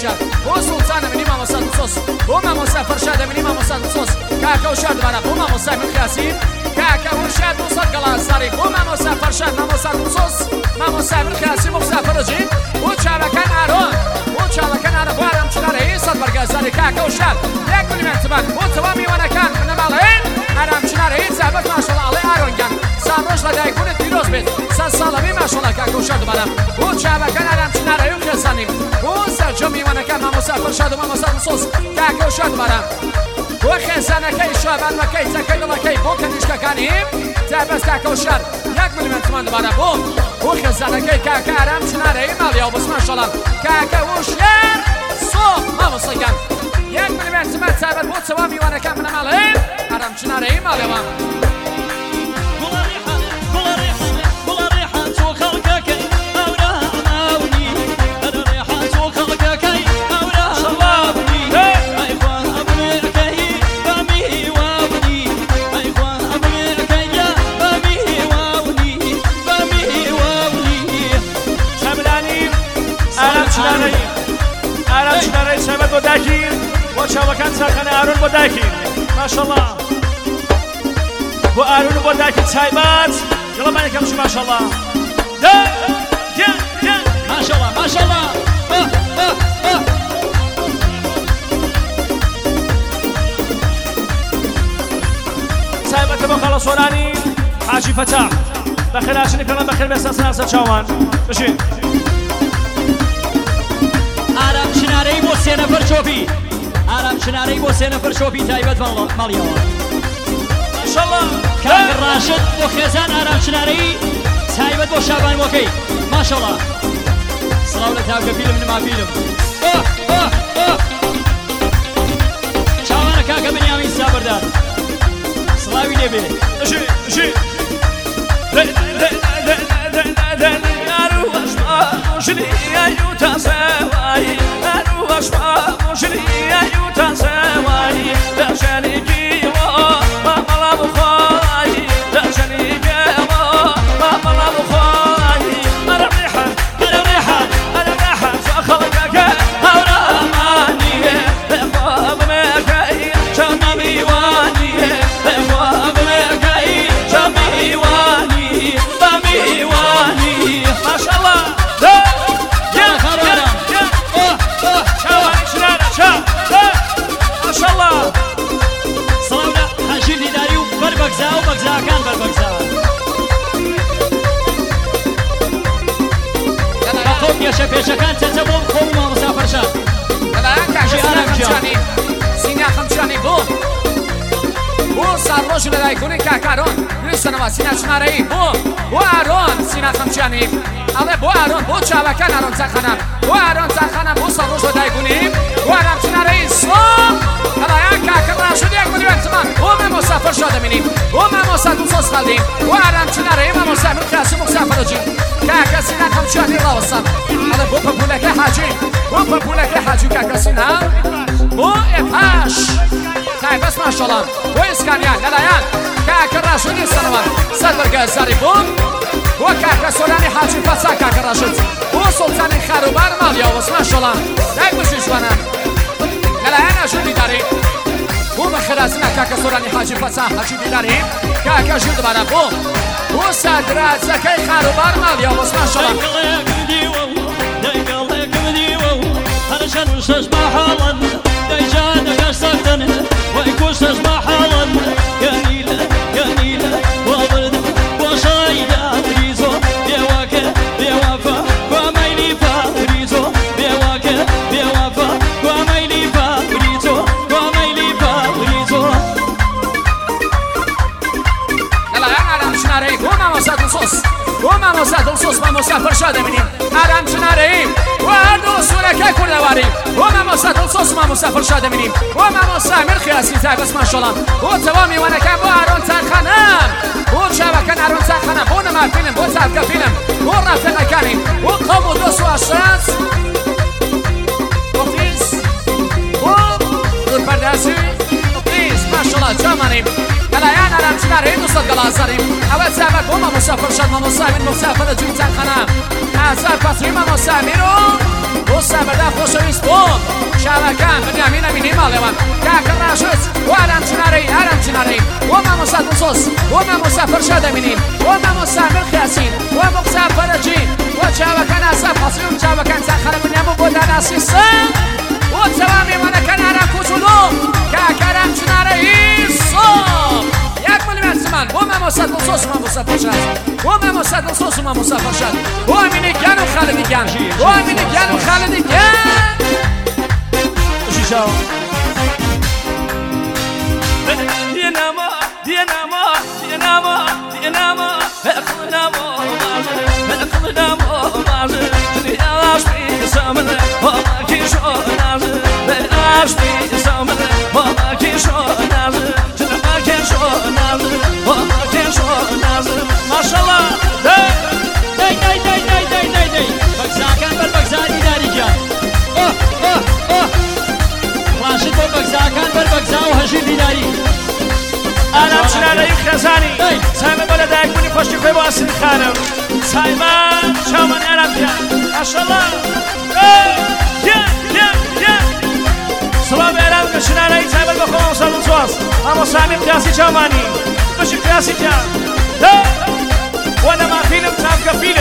شاد بۆ سوڵتانە منی مامۆستا دڵسۆز بۆ مامۆستا فەرشاد دەمنی مامۆستا دڵسۆز کاکە و شاد دوانە بۆ مامۆستای من خیاسین کاکە و شاد 200 گەڵازاری بۆ مامۆستا فەرشاد مامۆستا دڵسۆز مامۆستای من خیاسی مۆستا فەرجی بۆ چاوەکان ئارۆن بۆ چاوەکان ئارە بۆ ئارام چنارەیە 100 بەرگەزاری کاکە و شاد 1 ملیمێنتمان بۆ تەواو میوانەکان منەماڵەیە ئارام چنارەیە زابەت ماشەڵڵا ئەڵێ ئارۆنگیان ساڕۆژ لەدایکبوونت پیرۆز بێت 100 ساڵەوی ماشەڵڵا کاکە و شاد دوانە بۆ چاوەکان ئارام چنارەیە و خێزانیم بۆ سەرجۆ میوانەکان مامۆستا فەرشاد و مامۆستا دڵسۆز کاکە و شاد دوانە بۆ خێزانەکەی شوابانمەکەی چەکەی دڵەکەی بۆ کەنیشکەکانیم تابەست کاکە و شاد 1 ملیمێنتمان دوانە بۆ خێزانەکەی کاکە ئارام چنارەیە ماڵیاو بەس ماشەڵڵا کاکە و شاد سۆ مامۆستایان 1 ملیمێنتمان تابەت بۆ تەواو میوانەکان منەماڵێ ئارام چنارەیە ماڵێوە ئارام چنارەی سەبەت بۆ داکین بۆ چاوەکان چاخانە ئارۆن بۆ داکین ماشەڵڵا بۆ ئارۆن بۆ داکین چایبەت گەڵەمانێکم چی ماشەڵڵا ماشەڵڵا ماشەڵڵا چایبەتە بۆ خەڵەسۆرانی حاجی فەتاح بەخێراشنی پێڵەن بەخێر بێستە سەر چاوان بژین ئارام چنارەی بۆ 3 نەفەر چۆپی ئارام چنارەی بۆ 3 نەفەر چۆپی تایبەت ماڵیەوە ماشەڵڵا کاکە ڕاشد بۆ خێزان ئارام چنارەی تایبەت بۆ شابانمۆکەی ماشەڵڵا سڵاو لە تاوکە فیلم نما فیلم چاوانە کاکە بنیامین سابەردار سڵاوی لێبێ بەگزاکان بەربەگزاوە بەقۆ پێشە پێشەکان چەچە بۆ خۆم و مامۆستا فەرشاد سینیا خەمچانی بۆ ساڕۆژ لەدایکبوونی کاکارۆن ویستنەوە سینیا چنارەیی بۆ ئارۆن سینا خەمچانی ئەڵێ بۆ ئارۆن بۆ چاوەکان ئارۆن چاخانە بۆ ئارۆن چاخانە بۆ ساڕۆژ لەدایکبوونی بۆ ئارام چنارەیی سڵام هەڵایان کاکە ڕاشد 1 ملیمێنتمان بۆ مامۆستا فەرشاد دەمینیم بۆ مامۆستا دڵسۆز خەڵدیم بۆ ئارام چنارەیە مامۆستا من خیاسی مۆستا فەرجی کاکە سینا خەمچانی ڕاوەستان ئەڵێ بۆ پەپولەکەی حاجی بۆ پەپولەکەی حاجی کاکە سینا بۆ ئێپاش تایبەست ماشەڵڵا بۆ ئیسکانیان لەلایەن کاکە ڕاشد ئێستانەوە 100 بەرگەزاری بۆ کاکە سۆرانی حاجی فەچا کاکە ڕاشد بۆ سوڵتانی خاروبار ماڵیاوە بەس ماشەڵڵا دایک بەشی جوانان لەلایەن ئەژوور دیداری بۆ بەخێرازنە کاکە سۆرانی حاجی فەچا حاجی دیداری کاکە ژوور دوبارە بۆ سادرازەکەی خاروبار ماڵیاوە بەس ماشەڵڵا شش محالا ديجان قصدن ويكوش محالا يا نيلة يا نيلة وبرد وشايدا ريزو بيواك بيوافا وميلي فاريزو بيواك بيوافا وميلي فاريزو وميلي فاريزو يلا يا عالم شناري وما وسط الصوص وما وسط الصوص ما وسط فرشاد منين عالم شناري وهدو سورك كل دواري وما وسط الصوص ما وسط فرشاد منين وما وسط مرخياسي تاع بس ما شاء الله وتوامي وانا كان بو ارون تاخنام وشابكان ارون تاخنام بو ما فيلم بو تاع فيلم ورافق كاني وقوموا دوسوا الشاس وفيس والبرداسي وفيس ما شاء الله جماني هلا يا نرام شنار هيدو صدق الازاري اول سابق وما مسافر شد ما مسافر مسافر جوي تاخنام ازار فاطمه مسافرو وسا بەدا خۆشەویست بۆم شاوەکان بنیامینە بینی ماڵێوان کاکە ڕاشت بۆ ئارام چنارەی بۆ مامۆستا دڵسۆز بۆ مامۆستا فەرشاد دەمینین بۆ مامۆستا ملک یاسین بۆ مۆقسا فەرەجین بۆ چاوەکان ئاساف حەسین و چاوەکان چاخەرە بنیام بۆ داناسی سەر بۆ چەوامی وەنەکەن ئارام کوچولۆ کاکە ئارام چنارەی سۆڵ یەک ملیمەت زمان بۆ مامۆستا دڵسۆز و مامۆستا فەرشاد بۆ مامۆستا دڵسۆز و مامۆستا فەرشاد بۆ ئەمینە گیان و خالدی گیان بۆ ئەمینە گیان و خالدی گیان شیشاو دينامو دينامو دينامو دينامو اقلنامو اقلنامو يا عشقي سامن وما كيشو نازل يا عشقي سامن وما كيشو نازل ما كيشو نازل وما كيشو نازل ما شاء الله داي بەگزاکان بەربەگزانی داریجان ڕاشد بۆ بەگزاکان بەربەگزا و هەژیر دیداری ئارام چنارەی خێزانی چایمە بە لەدایکبوونی خۆشی خۆی بۆ ئاسن خانم چایمان چاومانی ئارامکیان ماشەڵڵا سڵاو بە ئارامکە چنارەی چایمە بە خۆ مامۆستا دڵسۆز مامۆستامی قیاسی چاومانی بەشی قیاسی کیان وە نەمافیلم چاوکەفیل